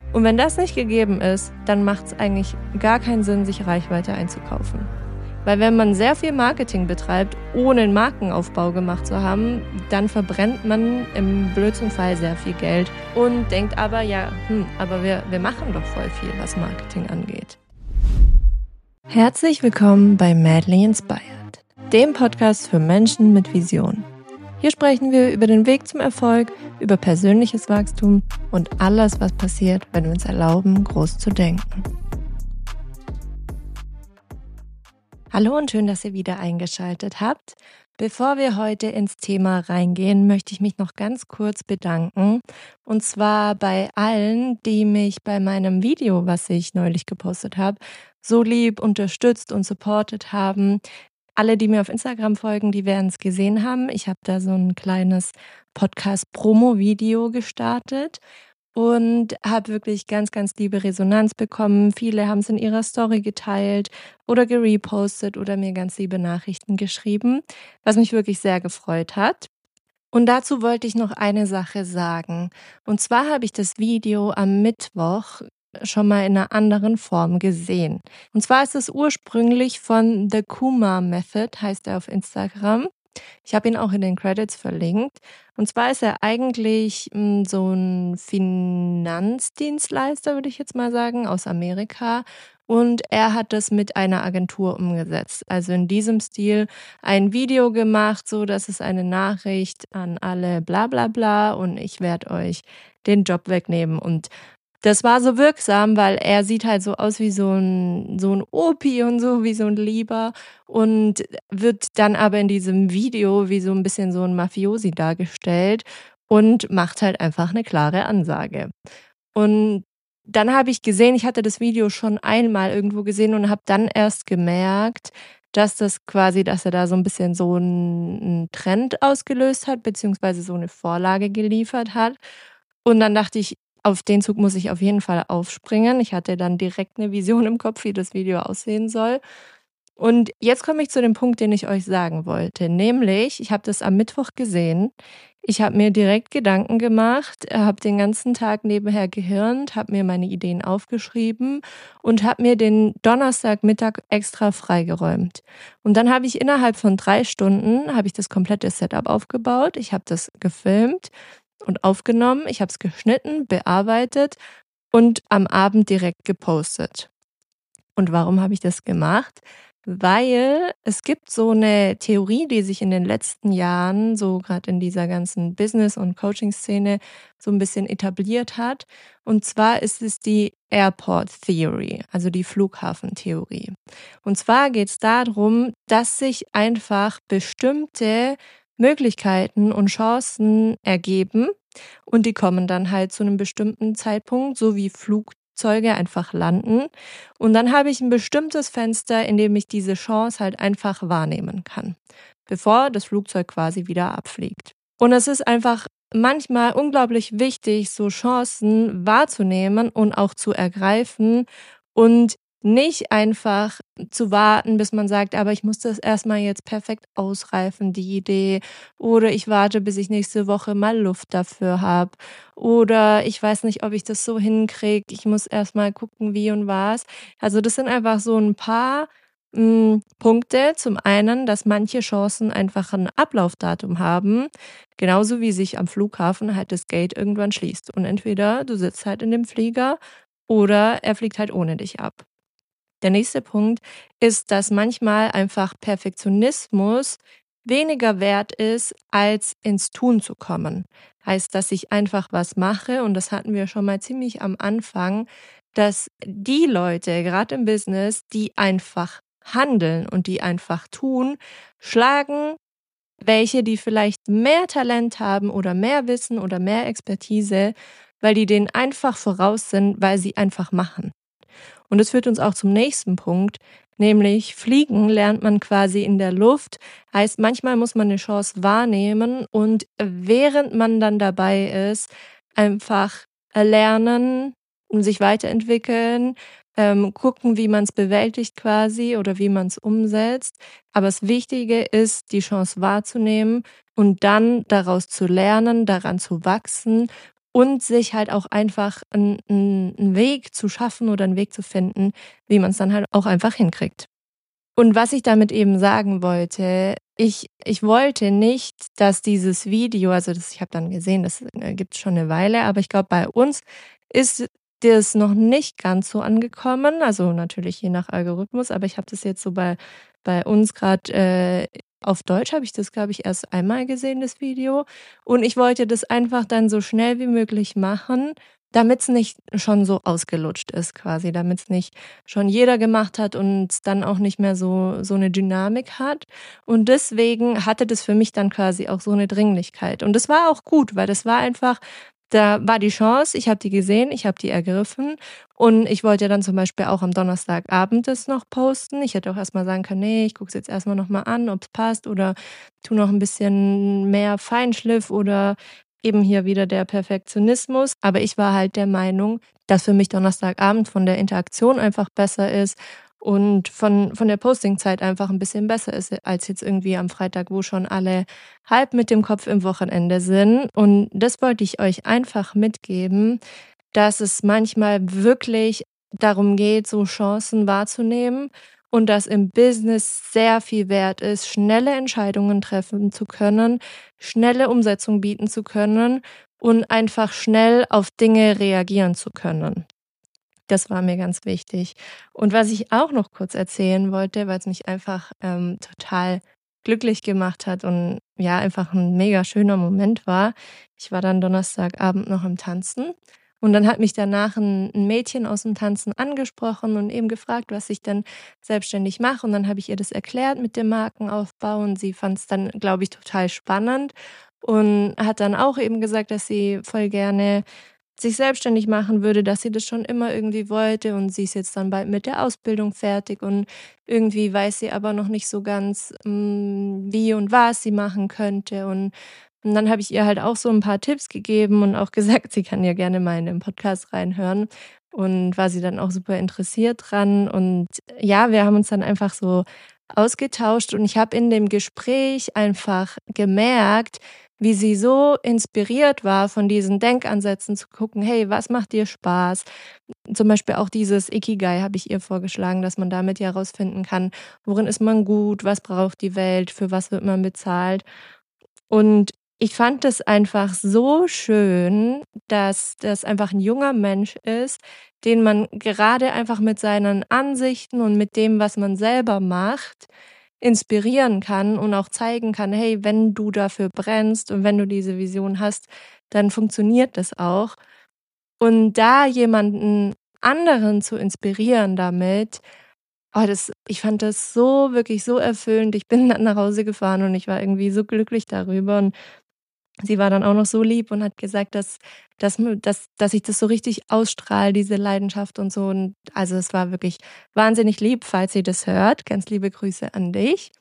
Und wenn das nicht gegeben ist, dann macht es eigentlich gar keinen Sinn, sich Reichweite einzukaufen. Weil wenn man sehr viel Marketing betreibt, ohne einen Markenaufbau gemacht zu haben, dann verbrennt man im blödsten Fall sehr viel Geld und denkt aber, aber wir machen doch voll viel, was Marketing angeht. Herzlich willkommen bei Madly Inspired, dem Podcast für Menschen mit Vision. Hier sprechen wir über den Weg zum Erfolg, über persönliches Wachstum und alles, was passiert, wenn wir uns erlauben, groß zu denken. Hallo und schön, dass ihr wieder eingeschaltet habt. Bevor wir heute ins Thema reingehen, möchte ich mich noch ganz kurz bedanken. Und zwar bei allen, die mich bei meinem Video, was ich neulich gepostet habe, so lieb unterstützt und supportet haben. Alle, die mir auf Instagram folgen, die werden es gesehen haben. Ich habe da so ein kleines Podcast-Promo-Video gestartet und habe wirklich ganz, ganz liebe Resonanz bekommen. Viele haben es in ihrer Story geteilt oder gerepostet oder mir ganz liebe Nachrichten geschrieben, was mich wirklich sehr gefreut hat. Und dazu wollte ich noch eine Sache sagen. Und zwar habe ich das Video am Mittwoch schon mal in einer anderen Form gesehen. Und zwar ist es ursprünglich von The Kuma Method, heißt er auf Instagram. Ich habe ihn auch in den Credits verlinkt. Und zwar ist er eigentlich so ein Finanzdienstleister, würde ich jetzt mal sagen, aus Amerika. Und er hat das mit einer Agentur umgesetzt. Also in diesem Stil ein Video gemacht, so dass es eine Nachricht an alle bla bla bla und ich werde euch den Job wegnehmen. Und das war so wirksam, weil er sieht halt so aus wie so ein Opi und so, wie so ein Lieber und wird dann aber in diesem Video wie so ein bisschen so ein Mafiosi dargestellt und macht halt einfach eine klare Ansage. Und dann habe ich gesehen, ich hatte das Video schon einmal irgendwo gesehen und habe dann erst gemerkt, dass er da so ein bisschen so einen Trend ausgelöst hat, beziehungsweise so eine Vorlage geliefert hat. Und dann dachte ich, auf den Zug muss ich auf jeden Fall aufspringen. Ich hatte dann direkt eine Vision im Kopf, wie das Video aussehen soll. Und jetzt komme ich zu dem Punkt, den ich euch sagen wollte. Nämlich, ich habe das am Mittwoch gesehen. Ich habe mir direkt Gedanken gemacht, habe den ganzen Tag nebenher gehirnt, habe mir meine Ideen aufgeschrieben und habe mir den Donnerstagmittag extra freigeräumt. Und dann habe ich innerhalb von 3 Stunden habe ich das komplette Setup aufgebaut. Ich habe das gefilmt und aufgenommen. Ich habe es geschnitten, bearbeitet und am Abend direkt gepostet. Und warum habe ich das gemacht? Weil es gibt so eine Theorie, die sich in den letzten Jahren, so gerade in dieser ganzen Business- und Coaching-Szene, so ein bisschen etabliert hat. Und zwar ist es die Airport Theory, also die Flughafentheorie. Und zwar geht es darum, dass sich einfach bestimmte Möglichkeiten und Chancen ergeben und die kommen dann halt zu einem bestimmten Zeitpunkt, so wie Flugzeuge einfach landen. Und dann habe ich ein bestimmtes Fenster, in dem ich diese Chance halt einfach wahrnehmen kann, bevor das Flugzeug quasi wieder abfliegt. Und es ist einfach manchmal unglaublich wichtig, so Chancen wahrzunehmen und auch zu ergreifen und nicht einfach zu warten, bis man sagt, aber ich muss das erstmal jetzt perfekt ausreifen, die Idee. Oder ich warte, bis ich nächste Woche mal Luft dafür habe. Oder ich weiß nicht, ob ich das so hinkriege. Ich muss erstmal gucken, wie und was. Also das sind einfach so ein paar Punkte. Zum einen, dass manche Chancen einfach ein Ablaufdatum haben. Genauso wie sich am Flughafen halt das Gate irgendwann schließt. Und entweder du sitzt halt in dem Flieger oder er fliegt halt ohne dich ab. Der nächste Punkt ist, dass manchmal einfach Perfektionismus weniger wert ist, als ins Tun zu kommen. Heißt, dass ich einfach was mache, und das hatten wir schon mal ziemlich am Anfang, dass die Leute, gerade im Business, die einfach handeln und die einfach tun, schlagen welche, die vielleicht mehr Talent haben oder mehr Wissen oder mehr Expertise, weil die denen einfach voraus sind, weil sie einfach machen. Und das führt uns auch zum nächsten Punkt, nämlich Fliegen lernt man quasi in der Luft. Heißt, manchmal muss man eine Chance wahrnehmen und während man dann dabei ist, einfach lernen und sich weiterentwickeln, gucken, wie man es bewältigt quasi oder wie man es umsetzt. Aber das Wichtige ist, die Chance wahrzunehmen und dann daraus zu lernen, daran zu wachsen und sich halt auch einfach 'n Weg zu schaffen oder 'n Weg zu finden, wie man's dann halt auch einfach hinkriegt. Und was ich damit eben sagen wollte, ich wollte nicht, dass dieses Video, also das ich habe dann gesehen, das, gibt's schon 'ne Weile, aber ich glaube, bei uns ist das noch nicht ganz so angekommen. Also, natürlich je nach Algorithmus, aber ich habe das jetzt so bei uns grad, auf Deutsch habe ich das, glaube ich, erst einmal gesehen, das Video. Und ich wollte das einfach dann so schnell wie möglich machen, damit's nicht schon so ausgelutscht ist quasi, damit's nicht schon jeder gemacht hat und es dann auch nicht mehr so 'ne Dynamik hat. Und deswegen hatte das für mich dann quasi auch so 'ne Dringlichkeit. Und das war auch gut, weil das war einfach, da war die Chance, ich habe die gesehen, ich habe die ergriffen und ich wollte dann zum Beispiel auch am Donnerstagabend das noch posten. Ich hätte auch erst mal sagen können: „Ne, ich gucke es jetzt erst mal noch mal an, ob's passt oder tue noch 'n bisschen mehr Feinschliff oder eben hier wieder der Perfektionismus.“ Aber ich war halt der Meinung, dass für mich Donnerstagabend von der Interaktion einfach besser ist und von der Postingzeit einfach 'n bisschen besser ist als jetzt irgendwie am Freitag, wo schon alle halb mit dem Kopf im Wochenende sind. Und das wollte ich euch einfach mitgeben, dass es manchmal wirklich darum geht, so Chancen wahrzunehmen und dass im Business sehr viel wert ist, schnelle Entscheidungen treffen zu können, schnelle Umsetzung bieten zu können und einfach schnell auf Dinge reagieren zu können. Das war mir ganz wichtig. Und was ich auch noch kurz erzählen wollte, weil's mich einfach, total glücklich gemacht hat und ja, einfach 'n mega schöner Moment war. Ich war dann Donnerstagabend noch am Tanzen und dann hat mich danach 'n Mädchen aus'm Tanzen angesprochen und eben gefragt, was ich denn selbstständig mache. Und dann habe ich ihr das erklärt mit dem Markenaufbau und sie fand's dann, glaube ich, total spannend und hat dann auch eben gesagt, dass sie voll gerne sich selbstständig machen würde, dass sie das schon immer irgendwie wollte und sie ist jetzt dann bald mit der Ausbildung fertig und irgendwie weiß sie aber noch nicht so ganz, wie und was sie machen könnte. Und dann habe ich ihr halt auch so 'n paar Tipps gegeben und auch gesagt, sie kann ja gerne mal in den Podcast reinhören und war sie dann auch super interessiert dran. Und ja, wir haben uns dann einfach so ausgetauscht und ich habe in dem Gespräch einfach gemerkt, wie sie so inspiriert war von diesen Denkansätzen zu gucken: „Hey, was macht dir Spaß?“ Zum Beispiel auch dieses Ikigai habe ich ihr vorgeschlagen, dass man damit ja rausfinden kann, worin ist man gut, was braucht die Welt, für was wird man bezahlt. Und ich fand das einfach so schön, dass das einfach 'n junger Mensch ist, den man gerade einfach mit seinen Ansichten und mit dem, was man selber macht, inspirieren kann und auch zeigen kann: „Hey, wenn du dafür brennst und wenn du diese Vision hast, dann funktioniert das auch.“ Und da jemanden anderen zu inspirieren damit, das ich fand das so wirklich so erfüllend. Ich bin dann nach Hause gefahren und ich war irgendwie so glücklich darüber und sie war dann auch noch so lieb und hat gesagt, dass ich das so richtig ausstrahle, diese Leidenschaft und so. Und also, es war wirklich wahnsinnig lieb, falls sie das hört. Ganz liebe Grüße an dich.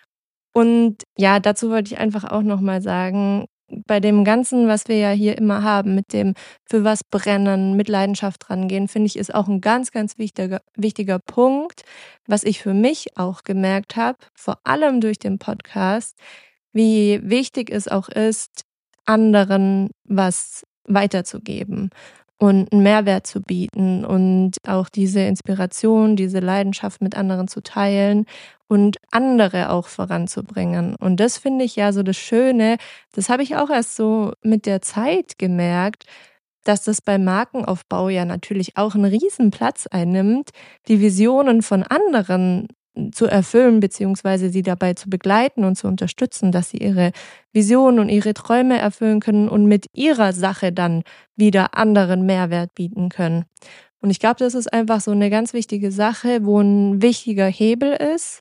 Und ja, dazu wollte ich einfach auch noch mal sagen, bei dem Ganzen, was wir ja hier immer haben, mit dem für was brennen, mit Leidenschaft rangehen, finde ich, ist auch 'n ganz, ganz wichtiger Punkt, was ich für mich auch gemerkt habe, vor allem durch den Podcast, wie wichtig es auch ist, anderen was weiterzugeben und 'n Mehrwert zu bieten und auch diese Inspiration, diese Leidenschaft mit anderen zu teilen und andere auch voranzubringen. Und das finde ich ja so das Schöne, das habe ich auch erst so mit der Zeit gemerkt, dass das beim Markenaufbau ja natürlich auch 'n Riesenplatz einnimmt, die Visionen von anderen zu erfüllen, beziehungsweise sie dabei zu begleiten und zu unterstützen, dass sie ihre Visionen und ihre Träume erfüllen können und mit ihrer Sache dann wieder anderen Mehrwert bieten können. Und ich glaube, das ist einfach so 'ne ganz wichtige Sache, wo 'n wichtiger Hebel ist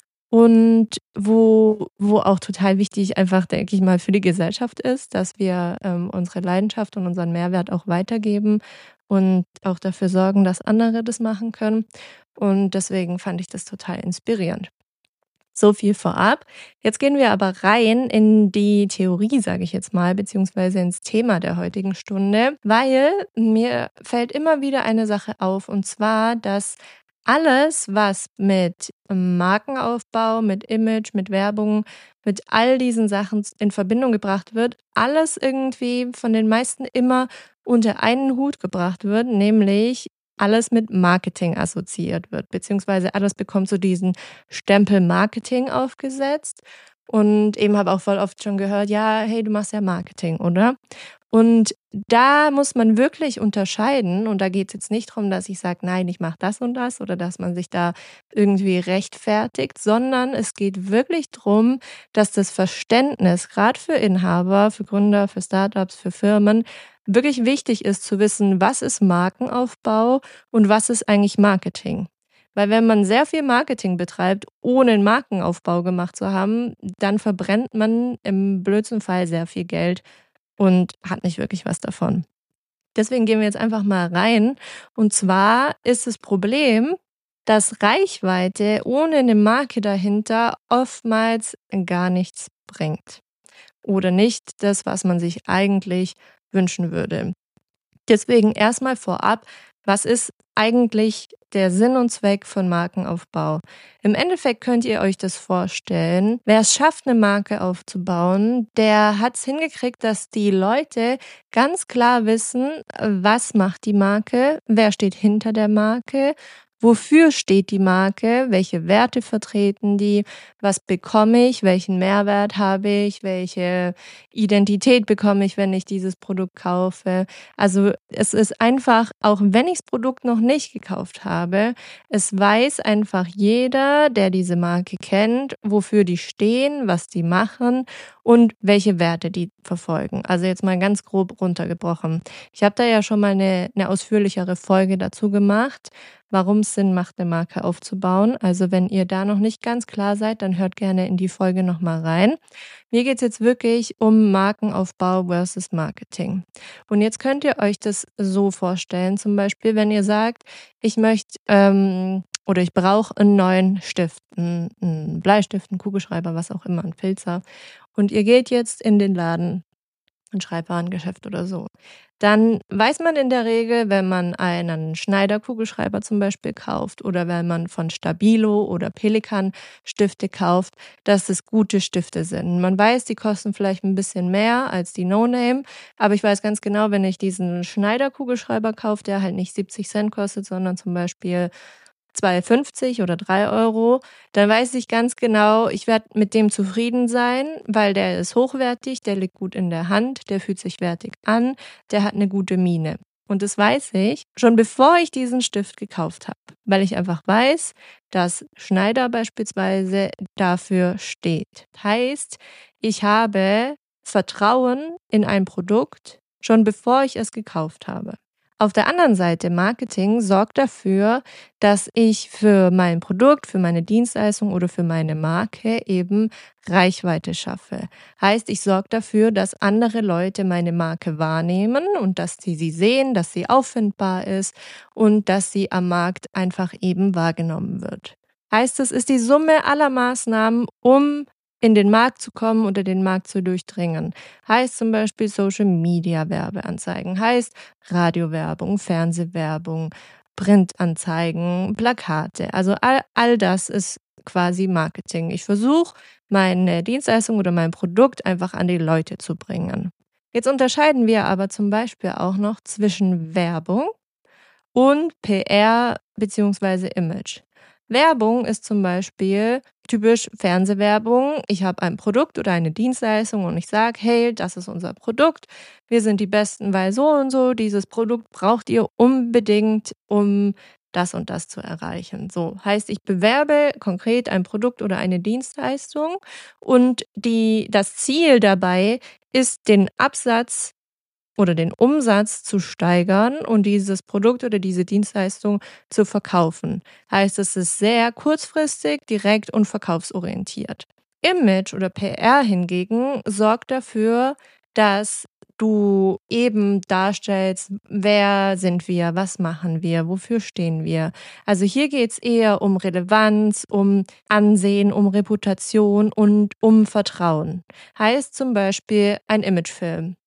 und wo auch total wichtig einfach, denke ich mal, für die Gesellschaft ist, dass wir, unsere Leidenschaft und unseren Mehrwert auch weitergeben und auch dafür sorgen, dass andere das machen können. Und deswegen fand ich das total inspirierend. So viel vorab. Jetzt gehen wir aber rein in die Theorie, sage ich jetzt mal, beziehungsweise ins Thema der heutigen Stunde, weil mir fällt immer wieder eine Sache auf, und zwar, dass alles, was mit Markenaufbau, mit Image, mit Werbung, mit all diesen Sachen in Verbindung gebracht wird, alles irgendwie von den meisten immer unter einen Hut gebracht wird, nämlich alles mit Marketing assoziiert wird, beziehungsweise alles bekommt so diesen Stempel Marketing aufgesetzt. Und eben habe auch voll oft schon gehört, ja, hey, du machst ja Marketing, oder? Und da muss man wirklich unterscheiden. Und da geht es jetzt nicht darum, dass ich sage, nein, ich mache das und das oder dass man sich da irgendwie rechtfertigt, sondern es geht wirklich darum, dass das Verständnis, gerade für Inhaber, für Gründer, für Startups, für Firmen, wirklich wichtig ist zu wissen, was ist Markenaufbau und was ist eigentlich Marketing. Weil wenn man sehr viel Marketing betreibt, ohne einen Markenaufbau gemacht zu haben, dann verbrennt man im blödsten Fall sehr viel Geld und hat nicht wirklich was davon. Deswegen gehen wir jetzt einfach mal rein. Und zwar ist das Problem, dass Reichweite ohne eine Marke dahinter oftmals gar nichts bringt. Oder nicht das, was man sich eigentlich wünschen würde. Deswegen erstmal vorab, was ist eigentlich der Sinn und Zweck von Markenaufbau? Im Endeffekt könnt ihr euch das vorstellen, wer es schafft, eine Marke aufzubauen, der hat es hingekriegt, dass die Leute ganz klar wissen, was macht die Marke, wer steht hinter der Marke, wofür steht die Marke, welche Werte vertreten die, was bekomme ich, welchen Mehrwert habe ich, welche Identität bekomme ich, wenn ich dieses Produkt kaufe. Also es ist einfach, auch wenn ich das Produkt noch nicht gekauft habe, es weiß einfach jeder, der diese Marke kennt, wofür die stehen, was die machen und welche Werte die verfolgen. Also jetzt mal ganz grob runtergebrochen. Ich habe da ja schon mal eine ausführlichere Folge dazu gemacht, warum es Sinn macht, eine Marke aufzubauen. Also wenn ihr da noch nicht ganz klar seid, dann hört gerne in die Folge nochmal rein. Mir geht es jetzt wirklich um Markenaufbau versus Marketing. Und jetzt könnt ihr euch das so vorstellen, zum Beispiel, wenn ihr sagt, ich möchte oder ich brauche einen neuen Stift, einen Bleistift, einen Kugelschreiber, was auch immer, einen Filzer. Und ihr geht jetzt in den Laden, ein Schreibwarengeschäft oder so. Dann weiß man in der Regel, wenn man einen Schneider-Kugelschreiber zum Beispiel kauft oder wenn man von Stabilo oder Pelikan Stifte kauft, dass es gute Stifte sind. Man weiß, die kosten vielleicht ein bisschen mehr als die No-Name, aber ich weiß ganz genau, wenn ich diesen Schneider-Kugelschreiber kaufe, der halt nicht 70 Cent kostet, sondern zum Beispiel 2,50 oder 3 Euro, dann weiß ich ganz genau, ich werde mit dem zufrieden sein, weil der ist hochwertig, der liegt gut in der Hand, der fühlt sich wertig an, der hat eine gute Miene. Und das weiß ich schon bevor ich diesen Stift gekauft habe, weil ich einfach weiß, dass Schneider beispielsweise dafür steht. Heißt, ich habe Vertrauen in ein Produkt schon bevor ich es gekauft habe. Auf der anderen Seite, Marketing sorgt dafür, dass ich für mein Produkt, für meine Dienstleistung oder für meine Marke eben Reichweite schaffe. Heißt, ich sorge dafür, dass andere Leute meine Marke wahrnehmen und dass sie sehen, dass sie auffindbar ist und dass sie am Markt einfach eben wahrgenommen wird. Heißt, es ist die Summe aller Maßnahmen, um in den Markt zu kommen oder den Markt zu durchdringen. Heißt zum Beispiel Social Media Werbeanzeigen, heißt Radiowerbung, Fernsehwerbung, Printanzeigen, Plakate. Also all das ist quasi Marketing. Ich versuche, meine Dienstleistung oder mein Produkt einfach an die Leute zu bringen. Jetzt unterscheiden wir aber zum Beispiel auch noch zwischen Werbung und PR bzw. Image. Werbung ist zum Beispiel typisch Fernsehwerbung. Ich habe ein Produkt oder eine Dienstleistung und ich sage, hey, das ist unser Produkt. Wir sind die Besten, weil so und so. Dieses Produkt braucht ihr unbedingt, um das und das zu erreichen. So heißt, ich bewerbe konkret ein Produkt oder eine Dienstleistung und das Ziel dabei ist, den Absatz oder den Umsatz zu steigern und dieses Produkt oder diese Dienstleistung zu verkaufen. Heißt, es ist sehr kurzfristig, direkt und verkaufsorientiert. Image oder PR hingegen sorgt dafür, dass du eben darstellst, wer sind wir, was machen wir, wofür stehen wir. Also hier geht es eher um Relevanz, um Ansehen, um Reputation und um Vertrauen. Heißt zum Beispiel ein Imagefilm.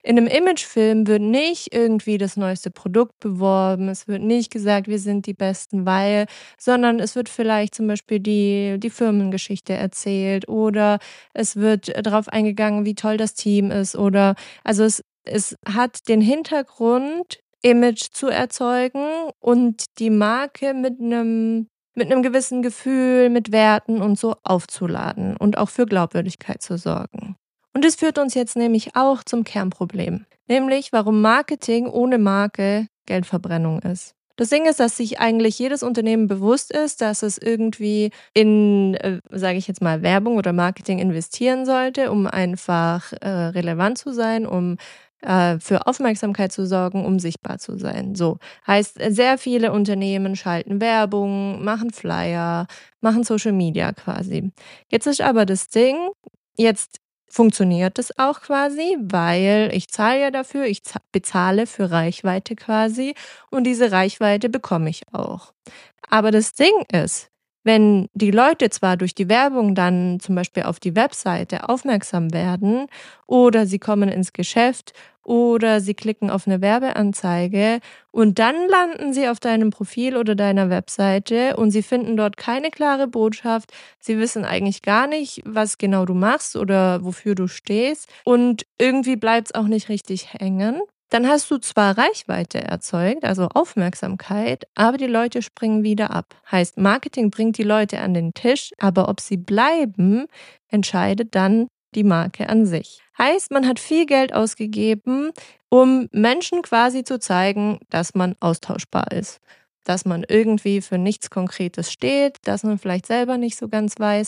In 'nem Imagefilm wird nicht irgendwie das neueste Produkt beworben. Es wird nicht gesagt: „Wir sind die Besten, weil“, sondern es wird vielleicht zum Beispiel die Firmengeschichte erzählt oder es wird drauf eingegangen, wie toll das Team ist oder also, es hat den Hintergrund, Image zu erzeugen und die Marke mit 'nem gewissen Gefühl, mit Werten und so aufzuladen und auch für Glaubwürdigkeit zu sorgen. Und das führt uns jetzt nämlich auch zum Kernproblem, nämlich warum Marketing ohne Marke Geldverbrennung ist. Das Ding ist, dass sich eigentlich jedes Unternehmen bewusst ist, dass es irgendwie in, sage ich jetzt mal, Werbung oder Marketing investieren sollte, um einfach, relevant zu sein, um, für Aufmerksamkeit zu sorgen, um sichtbar zu sein. So, heißt, sehr viele Unternehmen schalten Werbung, machen Flyer, machen Social Media quasi. Jetzt ist aber das Ding, jetzt funktioniert es auch quasi, weil ich zahle ja dafür, ich bezahle für Reichweite quasi und diese Reichweite bekomme ich auch. Aber das Ding ist, wenn die Leute zwar durch die Werbung dann zum Beispiel auf die Webseite aufmerksam werden oder sie kommen ins Geschäft oder sie klicken auf eine Werbeanzeige und dann landen sie auf deinem Profil oder deiner Webseite und sie finden dort keine klare Botschaft. Sie wissen eigentlich gar nicht, was genau du machst oder wofür du stehst und irgendwie bleibt's auch nicht richtig hängen. Dann hast du zwar Reichweite erzeugt, also Aufmerksamkeit, aber die Leute springen wieder ab. Heißt, Marketing bringt die Leute an den Tisch, aber ob sie bleiben, entscheidet dann die Marke an sich. Heißt, man hat viel Geld ausgegeben, um Menschen quasi zu zeigen, dass man austauschbar ist. Dass man irgendwie für nichts Konkretes steht, dass man vielleicht selber nicht so ganz weiß,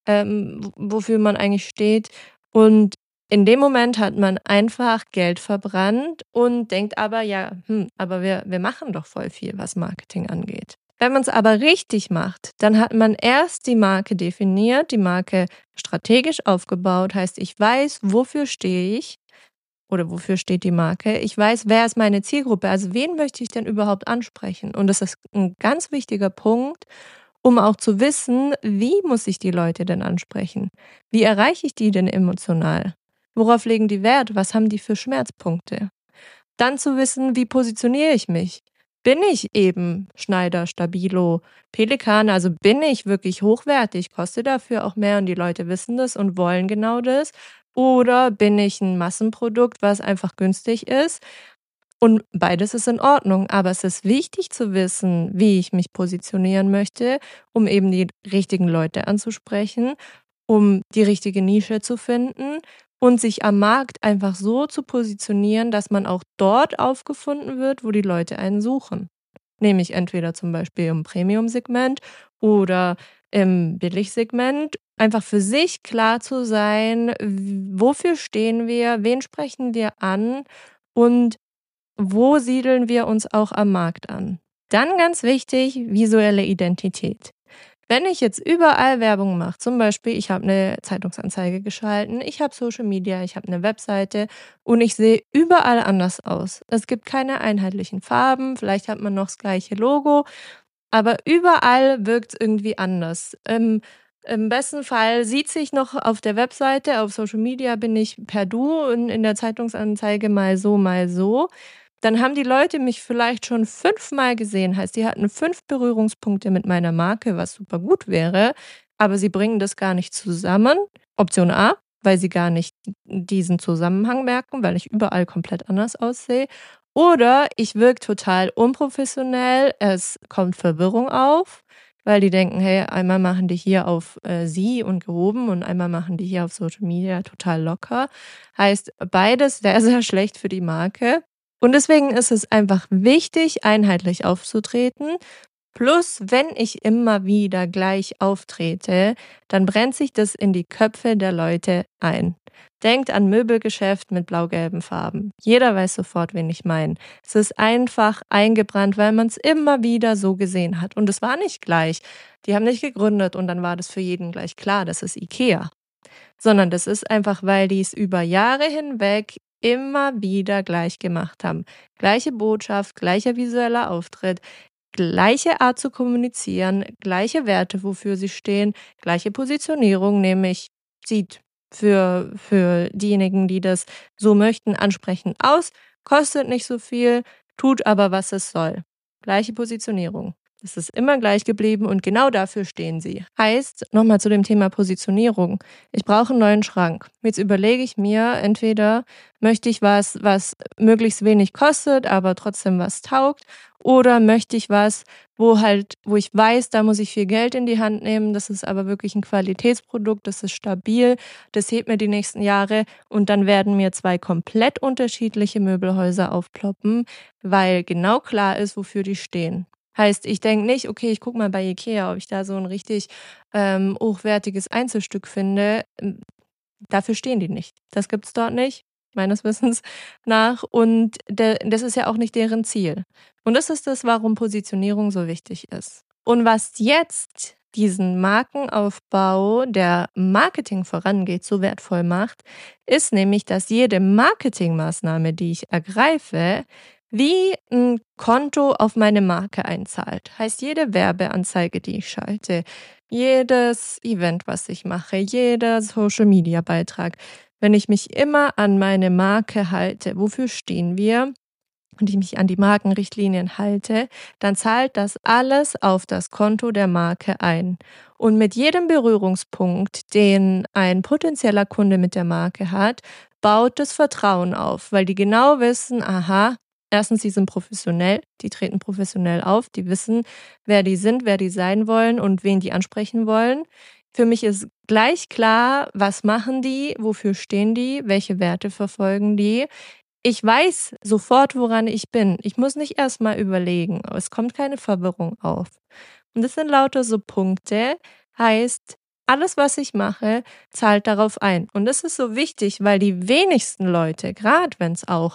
wofür man eigentlich steht. Und in dem Moment hat man einfach Geld verbrannt und denkt aber, ja, aber wir machen doch voll viel, was Marketing angeht. Wenn man es aber richtig macht, dann hat man erst die Marke definiert, die Marke strategisch aufgebaut, heißt, ich weiß, wofür stehe ich oder wofür steht die Marke. Ich weiß, wer ist meine Zielgruppe, also wen möchte ich denn überhaupt ansprechen? Und das ist ein ganz wichtiger Punkt, um auch zu wissen, wie muss ich die Leute denn ansprechen? Wie erreiche ich die denn emotional? Worauf legen die Wert? Was haben die für Schmerzpunkte? Dann zu wissen, wie positioniere ich mich? Bin ich eben Schneider, Stabilo, Pelikan, also bin ich wirklich hochwertig, koste dafür auch mehr und die Leute wissen das und wollen genau das? Oder bin ich ein Massenprodukt, was einfach günstig ist? Und beides ist in Ordnung, aber es ist wichtig zu wissen, wie ich mich positionieren möchte, um eben die richtigen Leute anzusprechen, um die richtige Nische zu finden und sich am Markt einfach so zu positionieren, dass man auch dort aufgefunden wird, wo die Leute einen suchen. Nämlich entweder zum Beispiel im Premium-Segment oder im Billigsegment. Einfach für sich klar zu sein, wofür stehen wir, wen sprechen wir an und wo siedeln wir uns auch am Markt an? Dann ganz wichtig, visuelle Identität. Wenn ich jetzt überall Werbung mache, zum Beispiel, ich habe eine Zeitungsanzeige geschalten, ich habe Social Media, ich habe eine Webseite und ich sehe überall anders aus. Es gibt keine einheitlichen Farben, vielleicht hat man noch das gleiche Logo, aber überall wirkt es irgendwie anders. Im besten Fall sieht sich noch auf der Webseite, auf Social Media bin ich per Du und in der Zeitungsanzeige mal so, mal so. Dann haben die Leute mich vielleicht schon 5-mal gesehen. Heißt, die hatten 5 Berührungspunkte mit meiner Marke, was super gut wäre, aber sie bringen das gar nicht zusammen. Option A, weil sie gar nicht diesen Zusammenhang merken, weil ich überall komplett anders aussehe. Oder ich wirke total unprofessionell, es kommt Verwirrung auf, weil die denken: „Hey, einmal machen die hier auf, sie und gehoben und einmal machen die hier auf Social Media total locker.“ Heißt, beides sehr, sehr schlecht für die Marke. Und deswegen ist es einfach wichtig, einheitlich aufzutreten. Plus, wenn ich immer wieder gleich auftrete, dann brennt sich das in die Köpfe der Leute ein. Denkt an Möbelgeschäft mit blau-gelben Farben. Jeder weiß sofort, wen ich meine. Es ist einfach eingebrannt, weil man es immer wieder so gesehen hat. Und es war nicht gleich. Die haben nicht gegründet und dann war das für jeden gleich klar, das ist IKEA. Sondern das ist einfach, weil die es über Jahre hinweg immer wieder gleich gemacht haben. Gleiche Botschaft, gleicher visueller Auftritt, gleiche Art zu kommunizieren, gleiche Werte, wofür sie stehen, gleiche Positionierung, nämlich sieht für diejenigen, die das so möchten, ansprechend aus, kostet nicht so viel, tut aber, was es soll. Gleiche Positionierung. Es ist immer gleich geblieben und genau dafür stehen sie. Heißt, nochmal zu dem Thema Positionierung. Ich brauche einen neuen Schrank. Jetzt überlege ich mir, entweder möchte ich was möglichst wenig kostet, aber trotzdem was taugt, oder möchte ich was, wo ich weiß, da muss ich viel Geld in die Hand nehmen, das ist aber wirklich ein Qualitätsprodukt, das ist stabil, das hebt mir die nächsten Jahre und dann werden mir zwei komplett unterschiedliche Möbelhäuser aufploppen, weil genau klar ist, wofür die stehen. Heißt, ich denke nicht, okay, ich gucke mal bei IKEA, ob ich da so ein richtig hochwertiges Einzelstück finde. Dafür stehen die nicht. Das gibt's dort nicht, meines Wissens nach. Und das ist ja auch nicht deren Ziel. Und das ist das, warum Positionierung so wichtig ist. Und was jetzt diesen Markenaufbau, der Marketing vorangeht, so wertvoll macht, ist nämlich, dass jede Marketingmaßnahme, die ich ergreife, wie ein Konto auf meine Marke einzahlt. Heißt, jede Werbeanzeige, die ich schalte, jedes Event, was ich mache, jeder Social-Media-Beitrag, wenn ich mich immer an meine Marke halte, wofür stehen wir, und ich mich an die Markenrichtlinien halte, dann zahlt das alles auf das Konto der Marke ein. Und mit jedem Berührungspunkt, den ein potenzieller Kunde mit der Marke hat, baut das Vertrauen auf, weil die genau wissen, aha, erstens, sie sind professionell, die treten professionell auf, die wissen, wer die sind, wer die sein wollen und wen die ansprechen wollen. Für mich ist gleich klar, was machen die, wofür stehen die, welche Werte verfolgen die. Ich weiß sofort, woran ich bin. Ich muss nicht erst mal überlegen. Es kommt keine Verwirrung auf. Und das sind lauter so Punkte. Heißt, alles, was ich mache, zahlt darauf ein. Und das ist so wichtig, weil die wenigsten Leute, gerade wenn es auch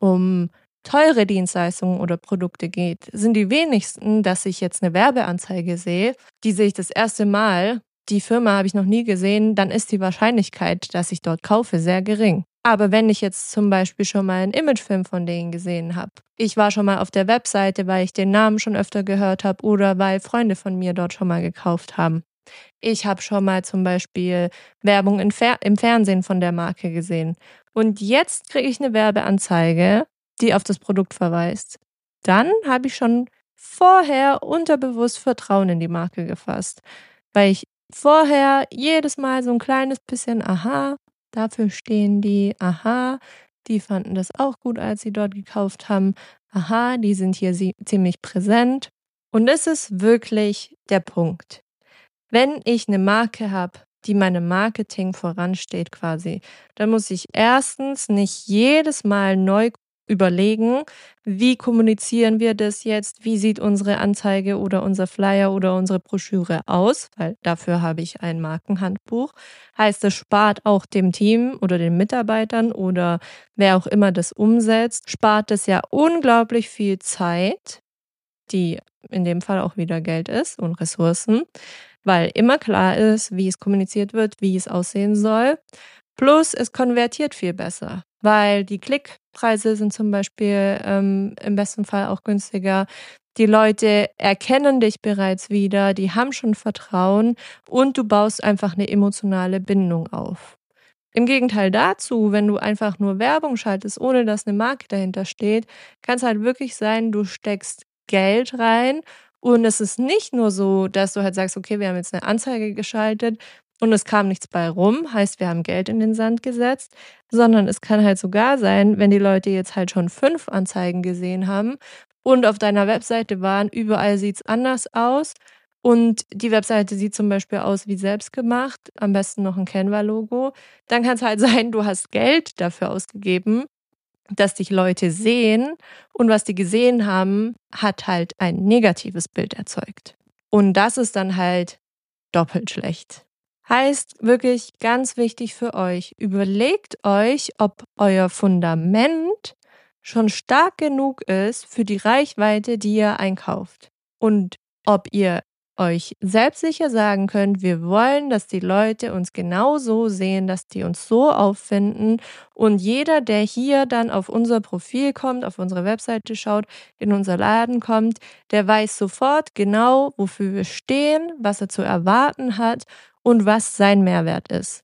um teure Dienstleistungen oder Produkte geht, sind die wenigsten, dass ich jetzt eine Werbeanzeige sehe. Die sehe ich das erste Mal. Die Firma habe ich noch nie gesehen. Dann ist die Wahrscheinlichkeit, dass ich dort kaufe, sehr gering. Aber wenn ich jetzt zum Beispiel schon mal einen Imagefilm von denen gesehen habe, ich war schon mal auf der Webseite, weil ich den Namen schon öfter gehört habe oder weil Freunde von mir dort schon mal gekauft haben. Ich habe schon mal zum Beispiel Werbung im Fernsehen von der Marke gesehen. Und jetzt kriege ich eine Werbeanzeige, die auf das Produkt verweist. Dann habe ich schon vorher unterbewusst Vertrauen in die Marke gefasst, weil ich vorher jedes Mal so ein kleines bisschen, aha, dafür stehen die, aha, die fanden das auch gut, als sie dort gekauft haben, aha, die sind hier ziemlich präsent. Und das ist wirklich der Punkt. Wenn ich eine Marke habe, die meinem Marketing voransteht quasi, dann muss ich erstens nicht jedes Mal neu überlegen, wie kommunizieren wir das jetzt, wie sieht unsere Anzeige oder unser Flyer oder unsere Broschüre aus, weil dafür habe ich ein Markenhandbuch. Heißt, es spart auch dem Team oder den Mitarbeitern oder wer auch immer das umsetzt, spart es ja unglaublich viel Zeit, die in dem Fall auch wieder Geld ist und Ressourcen, weil immer klar ist, wie es kommuniziert wird, wie es aussehen soll. Plus es konvertiert viel besser, weil die Klickpreise sind zum Beispiel im besten Fall auch günstiger. Die Leute erkennen dich bereits wieder, die haben schon Vertrauen und du baust einfach eine emotionale Bindung auf. Im Gegenteil dazu, wenn du einfach nur Werbung schaltest, ohne dass eine Marke dahinter steht, kann es halt wirklich sein, du steckst Geld rein und es ist nicht nur so, dass du halt sagst, okay, wir haben jetzt eine Anzeige geschaltet und es kam nichts bei rum, heißt, wir haben Geld in den Sand gesetzt, sondern es kann halt sogar sein, wenn die Leute jetzt halt schon 5 Anzeigen gesehen haben und auf deiner Webseite waren, überall sieht's anders aus und die Webseite sieht zum Beispiel aus wie selbstgemacht, am besten noch ein Canva-Logo, dann kann es halt sein, du hast Geld dafür ausgegeben, dass dich Leute sehen und was die gesehen haben, hat halt ein negatives Bild erzeugt. Und das ist dann halt doppelt schlecht. Heißt wirklich ganz wichtig für euch, überlegt euch, ob euer Fundament schon stark genug ist für die Reichweite, die ihr einkauft. Und ob ihr euch selbstsicher sagen könnt, wir wollen, dass die Leute uns genau so sehen, dass die uns so auffinden und jeder, der hier dann auf unser Profil kommt, auf unsere Webseite schaut, in unser Laden kommt, der weiß sofort genau, wofür wir stehen, was er zu erwarten hat und was sein Mehrwert ist.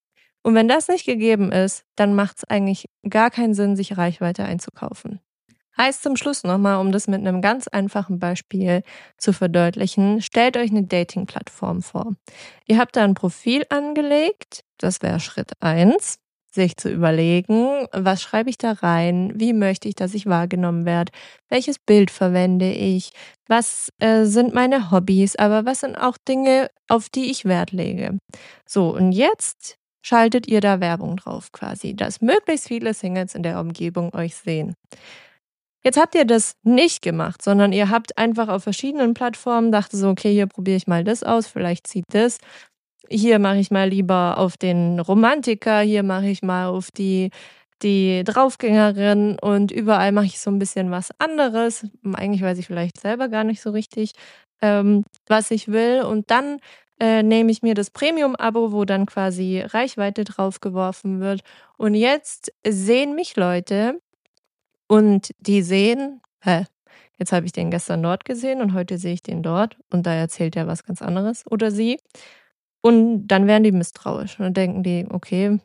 Und wenn das nicht gegeben ist, dann macht es eigentlich gar keinen Sinn, sich Reichweite einzukaufen. Heißt zum Schluss nochmal, um das mit einem ganz einfachen Beispiel zu verdeutlichen, stellt euch eine Dating-Plattform vor. Ihr habt da ein Profil angelegt, das wäre Schritt 1, sich zu überlegen, was schreibe ich da rein, wie möchte ich, dass ich wahrgenommen werde, welches Bild verwende ich, was sind meine Hobbys, aber was sind auch Dinge, auf die ich Wert lege. So, und jetzt schaltet ihr da Werbung drauf quasi, dass möglichst viele Singles in der Umgebung euch sehen. Jetzt habt ihr das nicht gemacht, sondern ihr habt einfach auf verschiedenen Plattformen dachte so, okay, hier probiere ich mal das aus, vielleicht zieht das. Hier mache ich mal lieber auf den Romantiker, hier mache ich mal auf die Draufgängerin und überall mache ich so ein bisschen was anderes. Eigentlich weiß ich vielleicht selber gar nicht so richtig, was ich will. Und dann nehme ich mir das Premium-Abo, wo dann quasi Reichweite draufgeworfen wird. Und jetzt sehen mich Leute und die sehen, jetzt habe ich den gestern dort gesehen und heute sehe ich den dort und da erzählt er was ganz anderes oder sie. Und dann werden die misstrauisch und dann denken die, okay,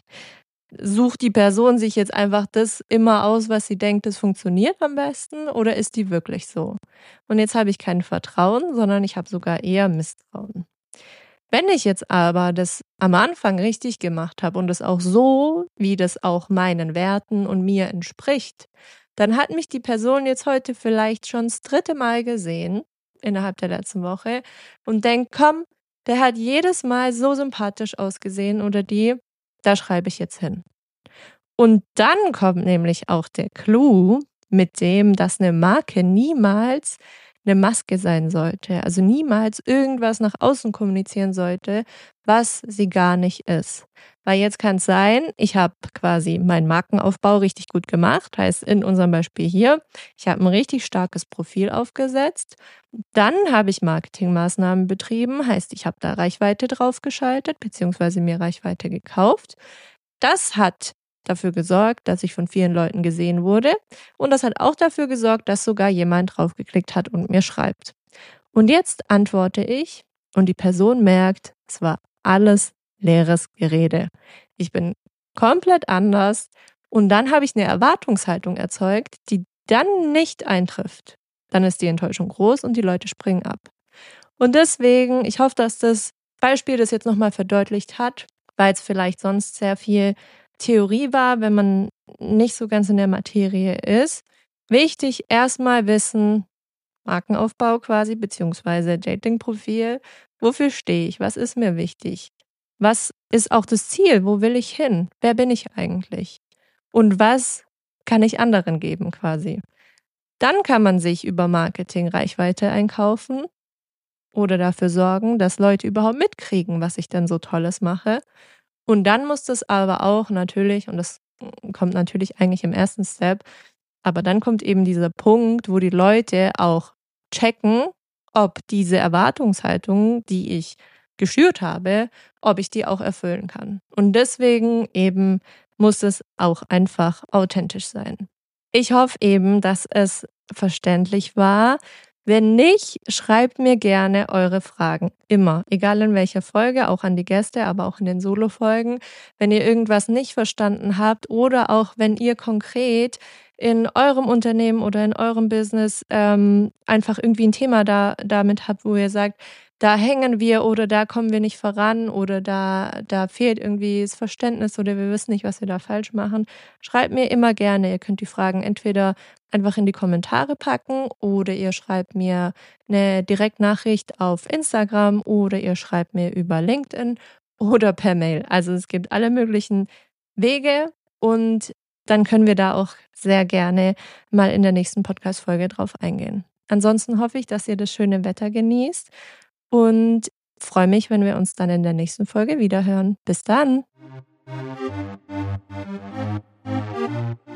sucht die Person sich jetzt einfach das immer aus, was sie denkt, das funktioniert am besten oder ist die wirklich so? Und jetzt habe ich kein Vertrauen, sondern ich habe sogar eher Misstrauen. Wenn ich jetzt aber das am Anfang richtig gemacht habe und das auch so, wie das auch meinen Werten und mir entspricht, dann hat mich die Person jetzt heute vielleicht schon das 3. Mal gesehen innerhalb der letzten Woche und denkt, komm, der hat jedes Mal so sympathisch ausgesehen oder die, da schreibe ich jetzt hin. Und dann kommt nämlich auch der Clou, mit dem, dass eine Marke niemals eine Maske sein sollte, also niemals irgendwas nach außen kommunizieren sollte, was sie gar nicht ist. Weil jetzt kann es sein, ich habe quasi meinen Markenaufbau richtig gut gemacht, heißt in unserem Beispiel hier, ich habe ein richtig starkes Profil aufgesetzt, dann habe ich Marketingmaßnahmen betrieben, heißt ich habe da Reichweite draufgeschaltet, beziehungsweise mir Reichweite gekauft. Das hat dafür gesorgt, dass ich von vielen Leuten gesehen wurde. Und das hat auch dafür gesorgt, dass sogar jemand draufgeklickt hat und mir schreibt. Und jetzt antworte ich und die Person merkt, es war alles leeres Gerede. Ich bin komplett anders und dann habe ich eine Erwartungshaltung erzeugt, die dann nicht eintrifft. Dann ist die Enttäuschung groß und die Leute springen ab. Und deswegen, ich hoffe, dass das Beispiel das jetzt nochmal verdeutlicht hat, weil es vielleicht sonst sehr viel Theorie war, wenn man nicht so ganz in der Materie ist. Wichtig, erstmal wissen, Markenaufbau quasi, beziehungsweise Datingprofil. Wofür stehe ich? Was ist mir wichtig? Was ist auch das Ziel? Wo will ich hin? Wer bin ich eigentlich? Und was kann ich anderen geben quasi? Dann kann man sich über Marketing Reichweite einkaufen oder dafür sorgen, dass Leute überhaupt mitkriegen, was ich denn so Tolles mache. Und dann muss das aber auch natürlich, und das kommt natürlich eigentlich im ersten Step, aber dann kommt eben dieser Punkt, wo die Leute auch checken, ob diese Erwartungshaltung, die ich geschürt habe, ob ich die auch erfüllen kann. Und deswegen eben muss es auch einfach authentisch sein. Ich hoffe eben, dass es verständlich war. Wenn nicht, schreibt mir gerne eure Fragen. Immer. Egal in welcher Folge, auch an die Gäste, aber auch in den Solo-Folgen. Wenn ihr irgendwas nicht verstanden habt oder auch wenn ihr konkret in eurem Unternehmen oder in eurem Business einfach irgendwie ein Thema damit habt, wo ihr sagt, da hängen wir oder da kommen wir nicht voran oder da fehlt irgendwie das Verständnis oder wir wissen nicht, was wir da falsch machen, schreibt mir immer gerne. Ihr könnt die Fragen entweder einfach in die Kommentare packen oder ihr schreibt mir eine Direktnachricht auf Instagram oder ihr schreibt mir über LinkedIn oder per Mail. Also es gibt alle möglichen Wege und dann können wir da auch sehr gerne mal in der nächsten Podcast-Folge drauf eingehen. Ansonsten hoffe ich, dass ihr das schöne Wetter genießt und freue mich, wenn wir uns dann in der nächsten Folge wiederhören. Bis dann!